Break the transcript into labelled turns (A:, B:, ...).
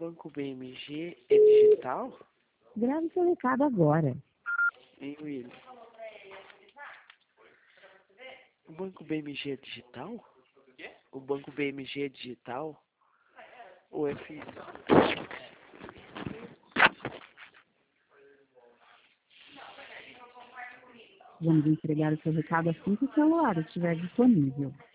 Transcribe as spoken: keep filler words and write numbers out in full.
A: Banco B M G é digital?
B: Grave seu recado agora.
A: Hein, William? O Banco B M G é digital? O Banco B M G é digital? Ou é físico?
B: Vamos entregar o seu recado assim que o celular estiver disponível.